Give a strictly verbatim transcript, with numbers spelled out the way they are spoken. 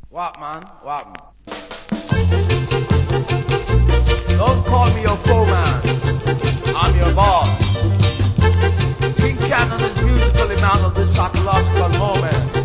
What, man? What? Don't call me your foe-man. I'm your boss. King Cannon is musically man of this psychological moment.